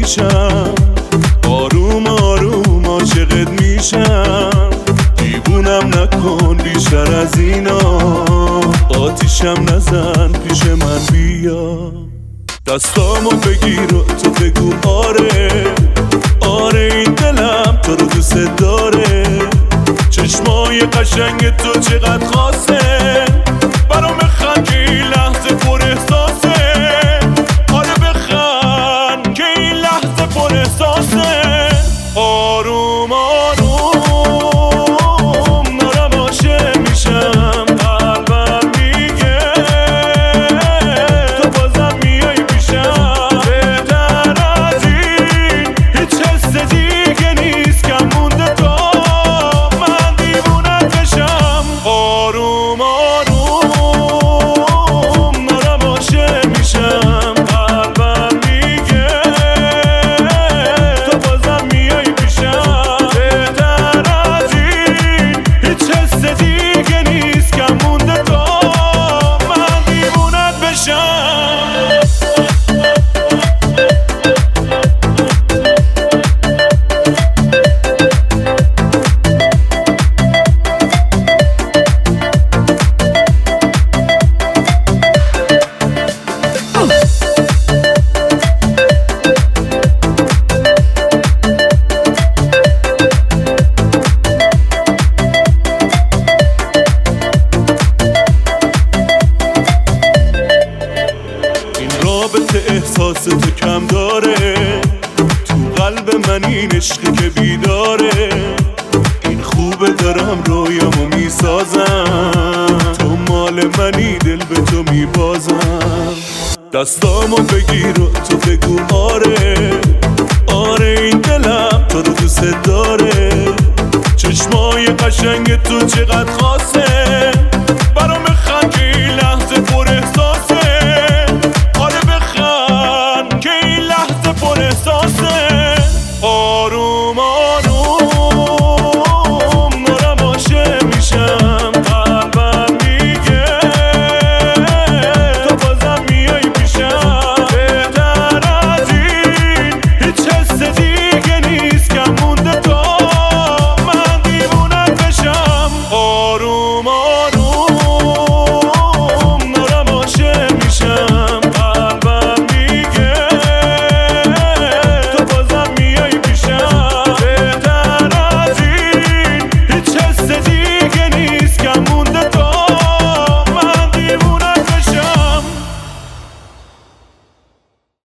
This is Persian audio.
میشم، آروم آروم عاشقت میشم. دیوونم نکن بیشتر از اینا، آتیشم نزن پیش من بیا. دستامو بگیر و تو بگو آره آره، این دلم تو رو دوست داره. چشمای قشنگ تو چقدر خاصه، برام بخند که این لحظه پر احساسه. آره بخند که این لحظه پر احساسه. آروم آروم دارم عاشق میشم، قلبم میگه تو بازم میای پیشم. بهتر از این هیچ حس دیگه نیست که مونده تا من دیوونت بشم. آروم آروم دارم عاشق میشم، قلبم میگه تو بازم میای پیشم. بهتر از این هیچ حس دیگه نیست که مونده تا من دیوونت بشم. رابطه احساس تو کم داره، تو قلب من این عشقی که بیداره. این خوبه دارم رویامو میسازم، تو مال منی دل به تو میبازم. دستامو بگیر و تو بگو آره آره، این دلم تو رو دوست داره. چشمای قشنگ تو چقدر خاصه،